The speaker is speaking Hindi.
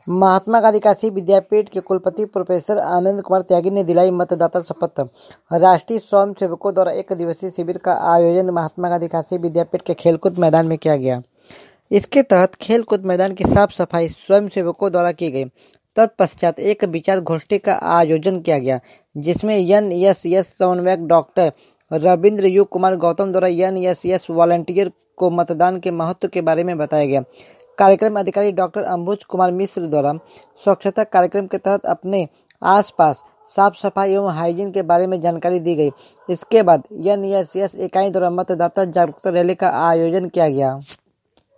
महात्मा गांधी काशी विद्यापीठ के कुलपति प्रोफेसर आनंद कुमार त्यागी ने दिलाई मतदाता शपथ। राष्ट्रीय स्वयंसेवकों द्वारा एक दिवसीय शिविर का आयोजन महात्मा गांधी काशी विद्यापीठ के खेलकूद मैदान में किया गया। इसके तहत खेलकूद मैदान की साफ सफाई स्वयंसेवकों द्वारा की गई। तत्पश्चात एक विचार गोष्ठी का आयोजन किया गया, जिसमें एनएसएस समन्वयक डॉक्टर रविंद्र यू कुमार गौतम द्वारा एनएसएस वॉलंटियर को मतदान के महत्व के बारे में बताया गया। कार्यक्रम अधिकारी डॉक्टर अंबुज कुमार मिश्र द्वारा स्वच्छता कार्यक्रम के तहत अपने आसपास साफ सफाई एवं हाइजीन के बारे में जानकारी दी गई। इसके बाद एनएसएस इकाई द्वारा मतदाता जागरूकता रैली का आयोजन किया गया।